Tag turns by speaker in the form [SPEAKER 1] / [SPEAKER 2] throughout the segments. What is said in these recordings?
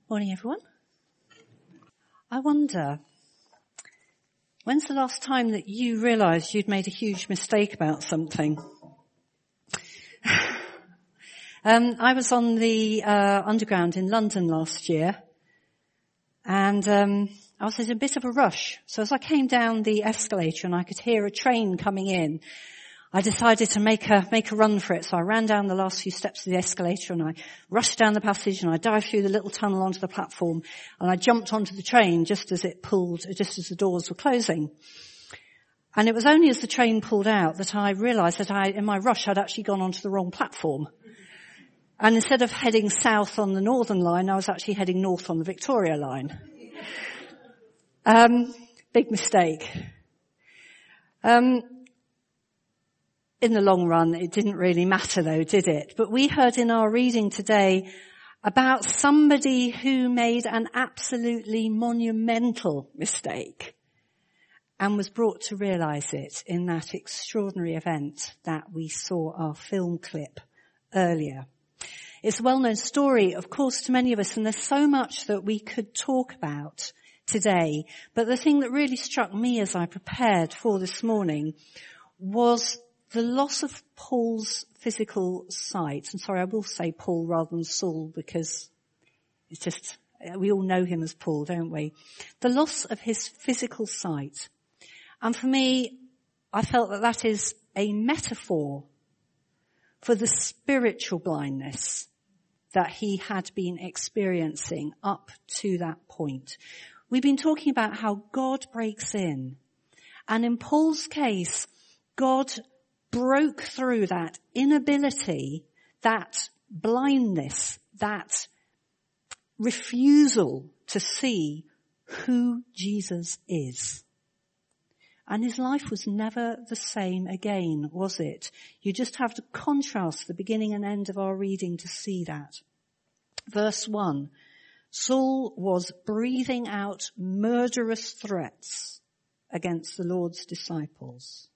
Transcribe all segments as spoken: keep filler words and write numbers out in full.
[SPEAKER 1] Morning, everyone. I wonder, when's the last time that you realised you'd made a huge mistake about something? um, I was on the uh, Underground in London last year, and um, I was in a bit of a rush. So as I came down the escalator and I could hear a train coming in, I decided to make a make a run for it. So I ran down the last few steps of the escalator and I rushed down the passage and I dived through the little tunnel onto the platform and I jumped onto the train just as it pulled, just as the doors were closing. And it was only as the train pulled out that I realised that I, in my rush, I'd actually gone onto the wrong platform. And instead of heading south on the Northern line, I was actually heading north on the Victoria line. Um, big mistake. Um, In the long run, it didn't really matter though, did it? But we heard in our reading today about somebody who made an absolutely monumental mistake and was brought to realise it in that extraordinary event that we saw our film clip earlier. It's a well-known story, of course, to many of us, and there's so much that we could talk about today. But the thing that really struck me as I prepared for this morning was the loss of Paul's physical sight. And sorry, I will say Paul rather than Saul because it's just, we all know him as Paul, don't we? The loss of his physical sight. And for me, I felt that that is a metaphor for the spiritual blindness that he had been experiencing up to that point. We've been talking about how God breaks in. And in Paul's case, God broke through that inability, that blindness, that refusal to see who Jesus is. And his life was never the same again, was it? You just have to contrast the beginning and end of our reading to see that. Verse one, Saul was breathing out murderous threats against the Lord's disciples.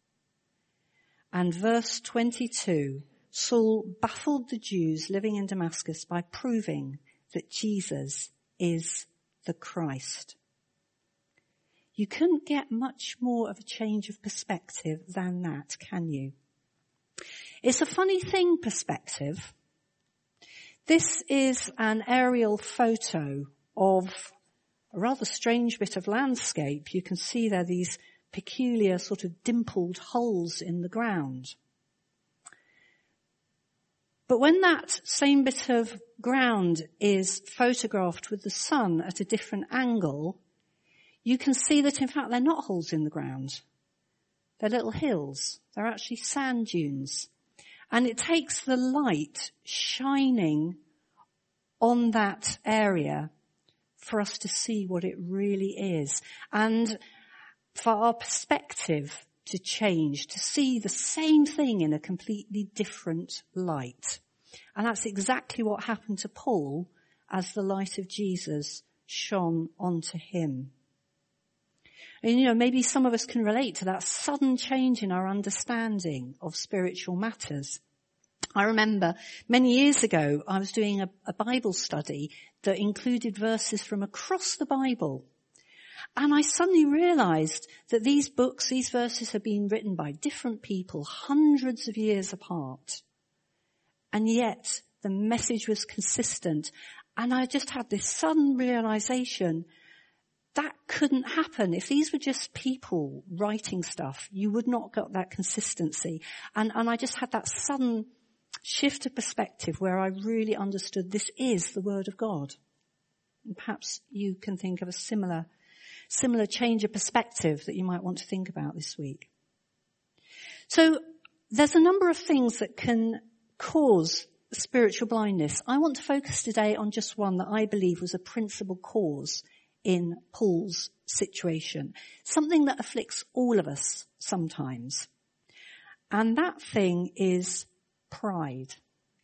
[SPEAKER 1] And verse twenty-two, Saul baffled the Jews living in Damascus by proving that Jesus is the Christ. You couldn't get much more of a change of perspective than that, can you? It's a funny thing, perspective. This is an aerial photo of a rather strange bit of landscape. You can see there these peculiar sort of dimpled holes in the ground. But when that same bit of ground is photographed with the sun at a different angle, you can see that in fact they're not holes in the ground. They're little hills. They're actually sand dunes. And it takes the light shining on that area for us to see what it really is. And for our perspective to change, to see the same thing in a completely different light. And that's exactly what happened to Paul as the light of Jesus shone onto him. And you know, maybe some of us can relate to that sudden change in our understanding of spiritual matters. I remember many years ago I was doing a, a Bible study that included verses from across the Bible. And I suddenly realized that these books, these verses have been written by different people, hundreds of years apart. And yet the message was consistent. And I just had this sudden realization that couldn't happen. If these were just people writing stuff, you would not get that consistency. And, and I just had that sudden shift of perspective where I really understood this is the Word of God. And perhaps you can think of a similar Similar change of perspective that you might want to think about this week. So there's a number of things that can cause spiritual blindness. I want to focus today on just one that I believe was a principal cause in Paul's situation. Something that afflicts all of us sometimes. And that thing is pride.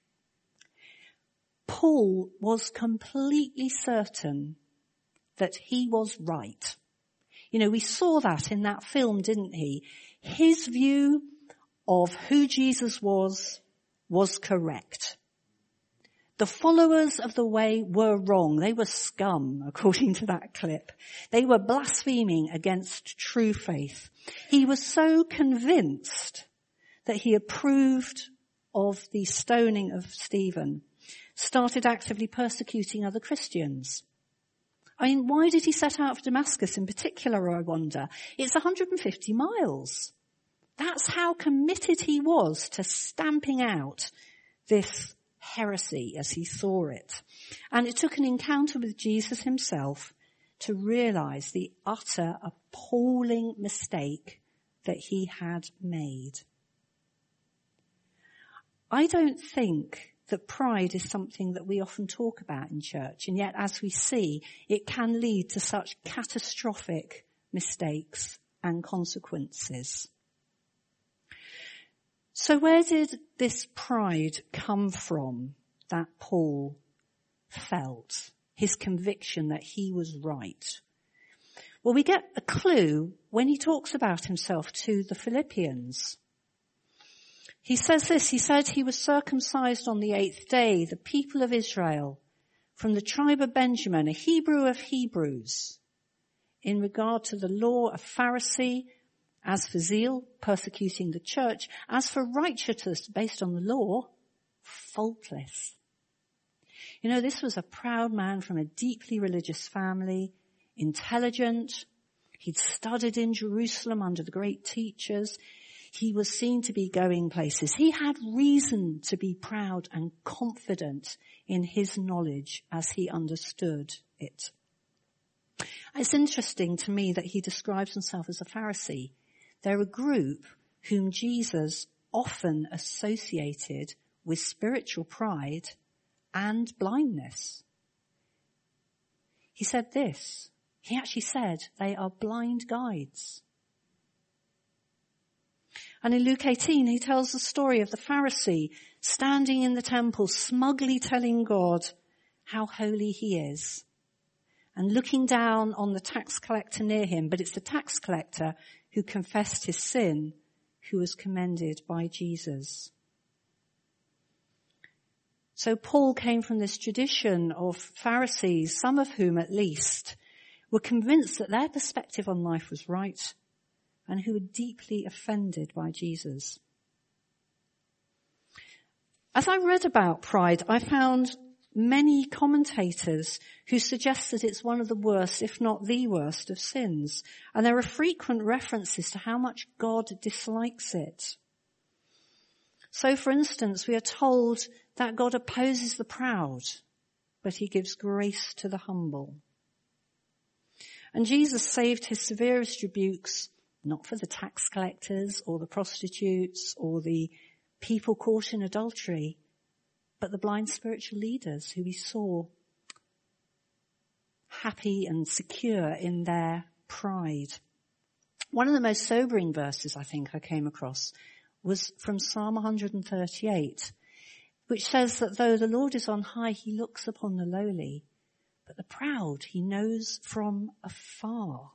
[SPEAKER 1] Paul was completely certain that he was right. You know, we saw that in that film, didn't he? His view of who Jesus was, was correct. The followers of the way were wrong. They were scum, according to that clip. They were blaspheming against true faith. He was so convinced that he approved of the stoning of Stephen, started actively persecuting other Christians. I mean, why did he set out for Damascus in particular, I wonder? It's one hundred fifty miles. That's how committed he was to stamping out this heresy as he saw it. And it took an encounter with Jesus himself to realize the utter appalling mistake that he had made. I don't think that pride is something that we often talk about in church, and yet as we see, it can lead to such catastrophic mistakes and consequences. So where did this pride come from that Paul felt? His conviction that he was right. Well, we get a clue when he talks about himself to the Philippians. He says this, he said he was circumcised on the eighth day, the people of Israel, from the tribe of Benjamin, a Hebrew of Hebrews, in regard to the law, a Pharisee, as for zeal, persecuting the church, as for righteousness based on the law, faultless. You know, this was a proud man from a deeply religious family, intelligent. He'd studied in Jerusalem under the great teachers. He was seen to be going places. He had reason to be proud and confident in his knowledge as he understood it. It's interesting to me that he describes himself as a Pharisee. They're a group whom Jesus often associated with spiritual pride and blindness. He said this. He actually said they are blind guides. And in Luke eighteen, he tells the story of the Pharisee standing in the temple, smugly telling God how holy he is, and looking down on the tax collector near him. But it's the tax collector who confessed his sin, who was commended by Jesus. So Paul came from this tradition of Pharisees, some of whom at least were convinced that their perspective on life was right, and who were deeply offended by Jesus. As I read about pride, I found many commentators who suggest that it's one of the worst, if not the worst, of sins. And there are frequent references to how much God dislikes it. So, for instance, we are told that God opposes the proud, but he gives grace to the humble. And Jesus saved his severest rebukes not for the tax collectors or the prostitutes or the people caught in adultery, but the blind spiritual leaders who he saw happy and secure in their pride. One of the most sobering verses I think I came across was from Psalm one thirty-eight, which says that though the Lord is on high, he looks upon the lowly, but the proud he knows from afar.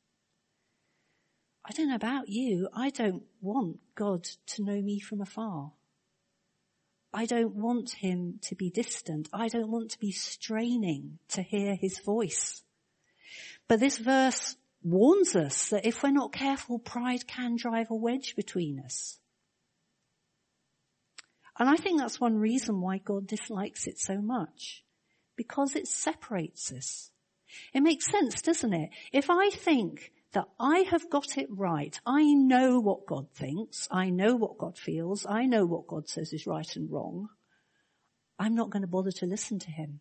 [SPEAKER 1] I don't know about you, I don't want God to know me from afar. I don't want him to be distant. I don't want to be straining to hear his voice. But this verse warns us that if we're not careful, pride can drive a wedge between us. And I think that's one reason why God dislikes it so much, because it separates us. It makes sense, doesn't it? If I think that I have got it right, I know what God thinks, I know what God feels, I know what God says is right and wrong, I'm not going to bother to listen to him.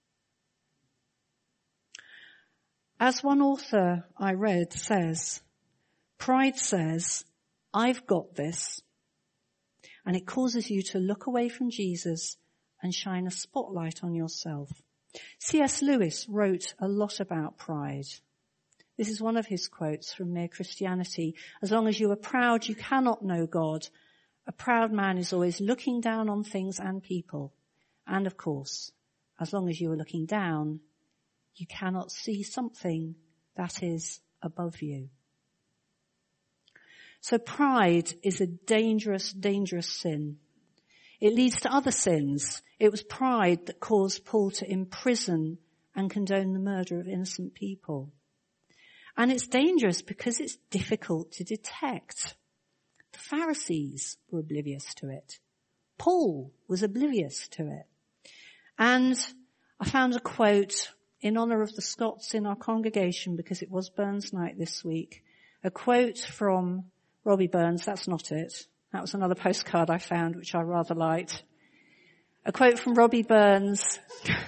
[SPEAKER 1] As one author I read says, pride says, I've got this, and it causes you to look away from Jesus and shine a spotlight on yourself. C S Lewis wrote a lot about pride. This is one of his quotes from Mere Christianity. As long as you are proud, you cannot know God. A proud man is always looking down on things and people. And of course, as long as you are looking down, you cannot see something that is above you. So pride is a dangerous, dangerous sin. It leads to other sins. It was pride that caused Paul to imprison and condone the murder of innocent people. And it's dangerous because it's difficult to detect. The Pharisees were oblivious to it. Paul was oblivious to it. And I found a quote in honour of the Scots in our congregation, because it was Burns night this week. A quote from Robbie Burns. That's not it. That was another postcard I found, which I rather liked. A quote from Robbie Burns.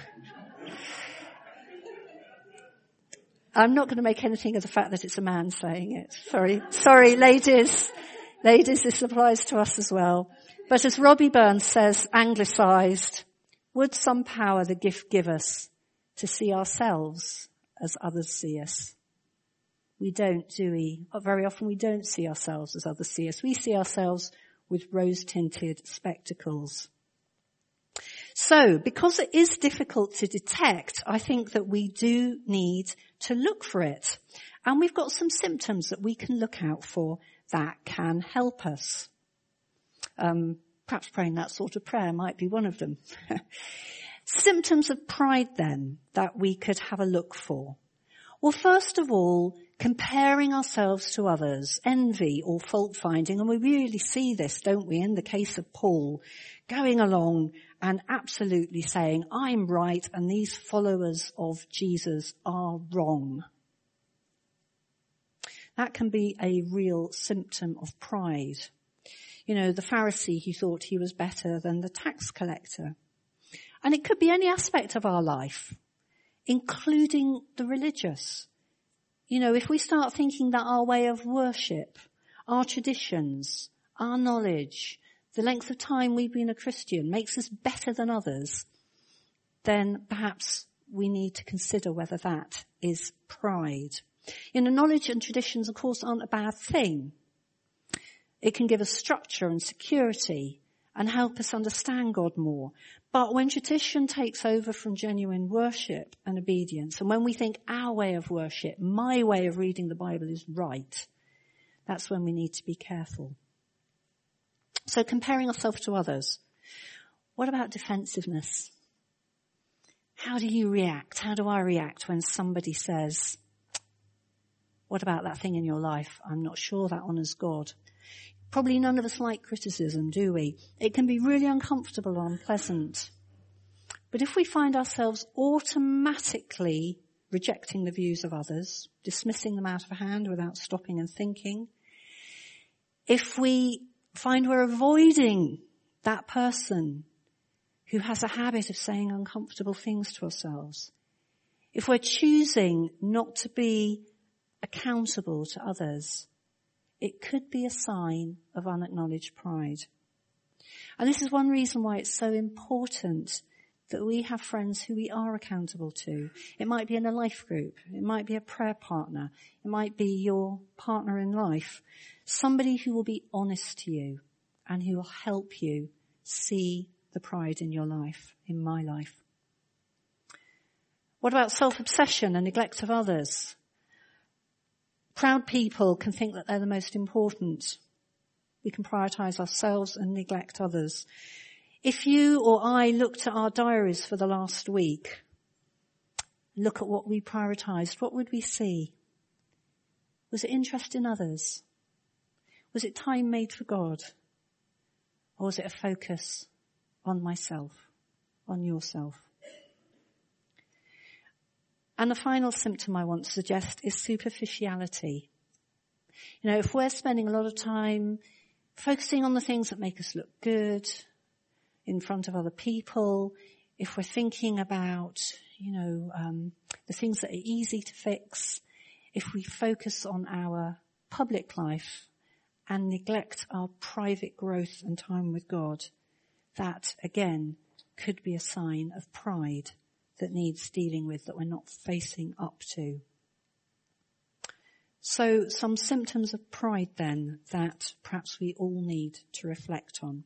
[SPEAKER 1] I'm not going to make anything of the fact that it's a man saying it. Sorry. Sorry, ladies. Ladies, this applies to us as well. But as Robbie Burns says, anglicised, would some power the gift give us to see ourselves as others see us? We don't, do we? Very often we don't see ourselves as others see us. We see ourselves with rose-tinted spectacles. So, because it is difficult to detect, I think that we do need to look for it. And we've got some symptoms that we can look out for that can help us. Um, perhaps praying that sort of prayer might be one of them. Symptoms of pride, then, that we could have a look for. Well, first of all, comparing ourselves to others, envy or fault-finding, and we really see this, don't we, in the case of Paul, going along and absolutely saying, I'm right and these followers of Jesus are wrong. That can be a real symptom of pride. You know, the Pharisee, he thought he was better than the tax collector. And it could be any aspect of our life, including the religious. You know, if we start thinking that our way of worship, our traditions, our knowledge, the length of time we've been a Christian makes us better than others, then perhaps we need to consider whether that is pride. You know, knowledge and traditions, of course, aren't a bad thing. It can give us structure and security and help us understand God more. But when tradition takes over from genuine worship and obedience, and when we think our way of worship, my way of reading the Bible is right, that's when we need to be careful. So comparing ourselves to others. What about defensiveness? How do you react? How do I react when somebody says, what about that thing in your life? I'm not sure that honours God. Probably none of us like criticism, do we? It can be really uncomfortable or unpleasant. But if we find ourselves automatically rejecting the views of others, dismissing them out of hand without stopping and thinking, if we find we're avoiding that person who has a habit of saying uncomfortable things to ourselves, if we're choosing not to be accountable to others, it could be a sign of unacknowledged pride. And this is one reason why it's so important that we have friends who we are accountable to. It might be in a life group. It might be a prayer partner. It might be your partner in life. Somebody who will be honest to you and who will help you see the pride in your life, in my life. What about self-obsession and neglect of others? Proud people can think that they're the most important. We can prioritize ourselves and neglect others. If you or I looked at our diaries for the last week, look at what we prioritized, what would we see? Was it interest in others? Was it time made for God? Or was it a focus on myself, on yourself? And the final symptom I want to suggest is superficiality. You know, if we're spending a lot of time focusing on the things that make us look good in front of other people, if we're thinking about, you know, um, the things that are easy to fix, if we focus on our public life and neglect our private growth and time with God, that, again, could be a sign of pride that needs dealing with, that we're not facing up to. So some symptoms of pride then that perhaps we all need to reflect on.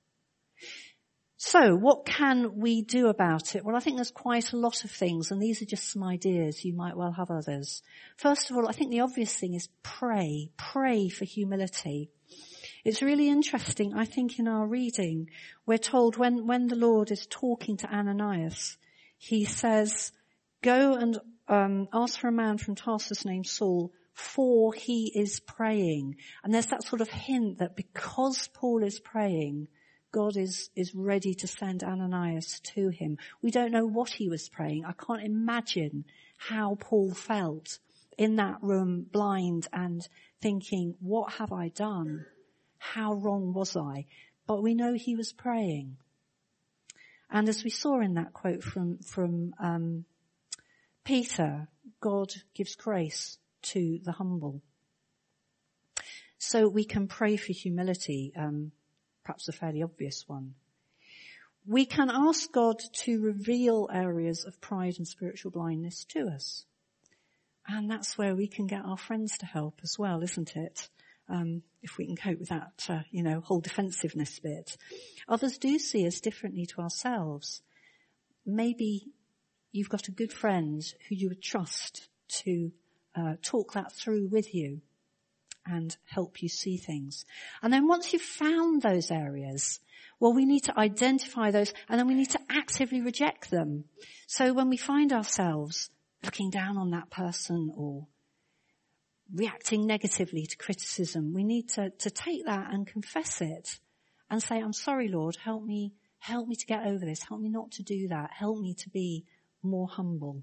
[SPEAKER 1] So what can we do about it? Well, I think there's quite a lot of things, and these are just some ideas. You might well have others. First of all, I think the obvious thing is pray. Pray for humility. It's really interesting, I think, in our reading, we're told when, when the Lord is talking to Ananias, he says, go and um, ask for a man from Tarsus named Saul, for he is praying. And there's that sort of hint that because Paul is praying, God is, is ready to send Ananias to him. We don't know what he was praying. I can't imagine how Paul felt in that room, blind and thinking, what have I done? How wrong was I? But we know he was praying. And as we saw in that quote from, from um, Peter, God gives grace to the humble. So we can pray for humility, um, perhaps a fairly obvious one. We can ask God to reveal areas of pride and spiritual blindness to us. And that's where we can get our friends to help as well, isn't it? Um, if we can cope with that, uh, you know, whole defensiveness bit. Others do see us differently to ourselves. Maybe you've got a good friend who you would trust to uh, talk that through with you and help you see things. And then once you've found those areas, well, we need to identify those and then we need to actively reject them. So when we find ourselves looking down on that person or reacting negatively to criticism, we need to, to take that and confess it and say, I'm sorry, Lord, help me, help me to get over this. Help me not to do that. Help me to be more humble.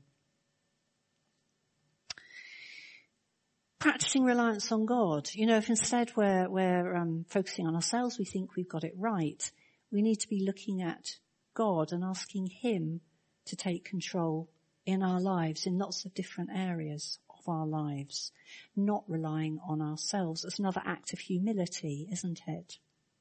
[SPEAKER 1] Practicing reliance on God. You know, if instead we're, we're um, focusing on ourselves, we think we've got it right, we need to be looking at God and asking him to take control in our lives, in lots of different areas of our lives, not relying on ourselves. It's another act of humility, isn't it?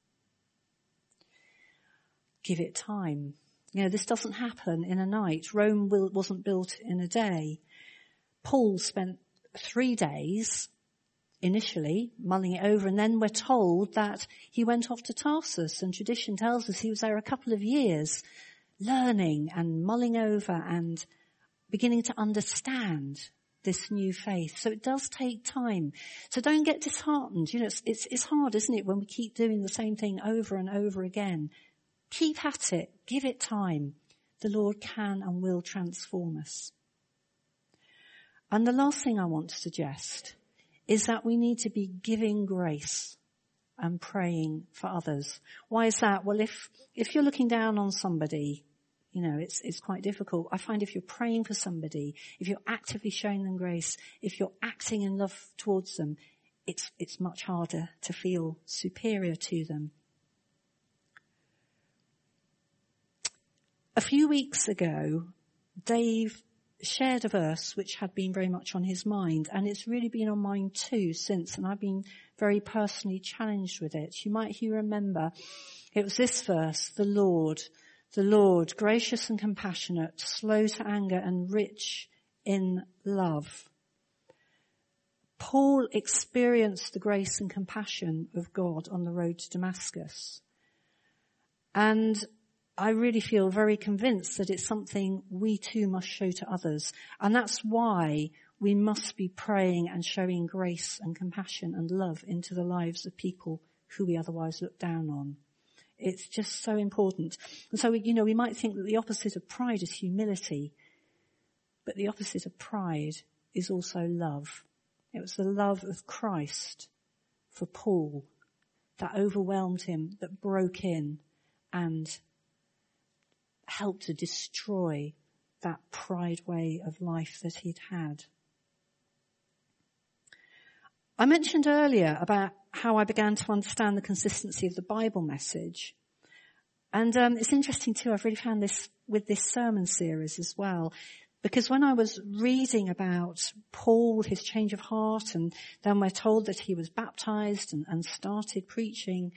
[SPEAKER 1] Give it time. You know, this doesn't happen in a night. Rome will, wasn't built in a day. Paul spent three days initially mulling it over, and then we're told that he went off to Tarsus, and tradition tells us he was there a couple of years learning and mulling over and beginning to understand this new faith. So it does take time. So don't get disheartened. You know, it's, it's, it's hard, isn't it, when we keep doing the same thing over and over again. Keep at it. Give it time. The Lord can and will transform us. And the last thing I want to suggest is that we need to be giving grace and praying for others. Why is that? Well, if, if you're looking down on somebody, you know, it's, it's quite difficult. I find if you're praying for somebody, if you're actively showing them grace, if you're acting in love towards them, it's, it's much harder to feel superior to them. A few weeks ago, Dave shared a verse which had been very much on his mind, and it's really been on mine too since, and I've been very personally challenged with it. You might you remember, it was this verse, the Lord, the Lord, gracious and compassionate, slow to anger and rich in love. Paul experienced the grace and compassion of God on the road to Damascus. And I really feel very convinced that it's something we too must show to others. And that's why we must be praying and showing grace and compassion and love into the lives of people who we otherwise look down on. It's just so important. And so, you know, we might think that the opposite of pride is humility, but the opposite of pride is also love. It was the love of Christ for Paul that overwhelmed him, that broke in and helped to destroy that pride way of life that he'd had. I mentioned earlier about how I began to understand the consistency of the Bible message. And um, it's interesting too, I've really found this with this sermon series as well. Because when I was reading about Paul, his change of heart, and then we're told that he was baptized and, and started preaching,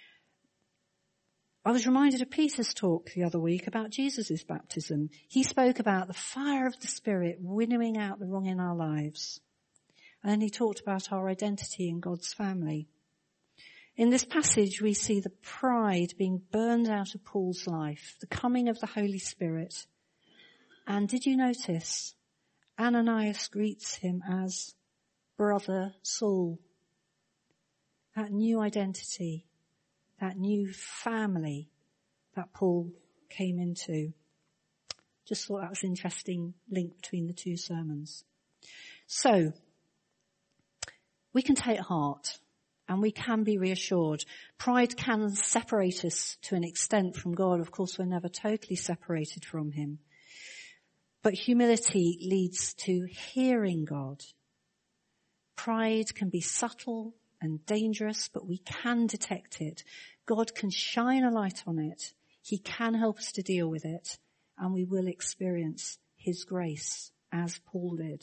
[SPEAKER 1] I was reminded of Peter's talk the other week about Jesus' baptism. He spoke about the fire of the Spirit winnowing out the wrong in our lives. And then he talked about our identity in God's family. In this passage, we see the pride being burned out of Paul's life, the coming of the Holy Spirit. And did you notice Ananias greets him as Brother Saul? that new identity, that new family that Paul came into. Just thought that was an interesting link between the two sermons. So, we can take heart and we can be reassured. Pride can separate us to an extent from God. Of course, we're never totally separated from him. But humility leads to hearing God. Pride can be subtle and dangerous, but we can detect it. God can shine a light on it. He can help us to deal with it, and we will experience his grace as Paul did.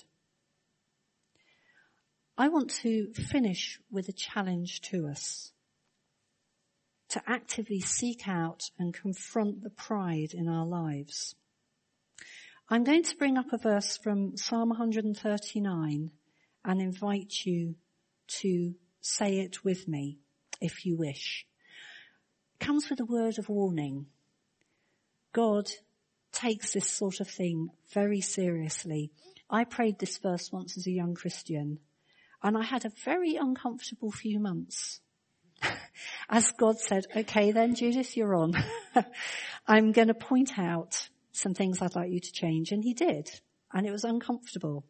[SPEAKER 1] I want to finish with a challenge to us to actively seek out and confront the pride in our lives. I'm going to bring up a verse from Psalm one thirty-nine and invite you to say it with me if you wish. It comes with a word of warning. God takes this sort of thing very seriously. I prayed this verse once as a young Christian, and I had a very uncomfortable few months. As God said, okay then Judith, you're on. I'm going to point out some things I'd like you to change. And he did. And it was uncomfortable.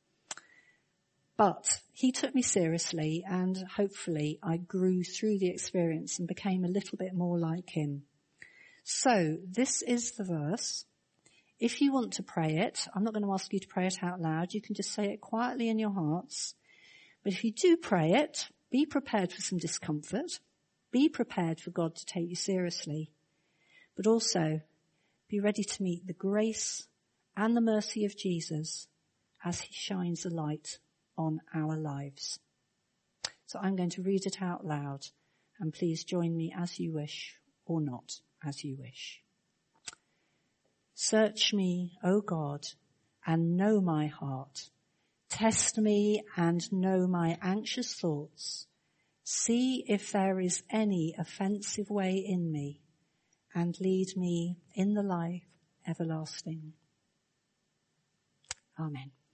[SPEAKER 1] But he took me seriously, and hopefully I grew through the experience and became a little bit more like him. So this is the verse. If you want to pray it, I'm not going to ask you to pray it out loud. You can just say it quietly in your hearts. But if you do pray it, be prepared for some discomfort. Be prepared for God to take you seriously. But also, be ready to meet the grace and the mercy of Jesus as he shines a light on our lives. So I'm going to read it out loud, and please join me as you wish, or not as you wish. Search me, O God, and know my heart. Test me and know my anxious thoughts. See if there is any offensive way in me, and lead me in the life everlasting. Amen.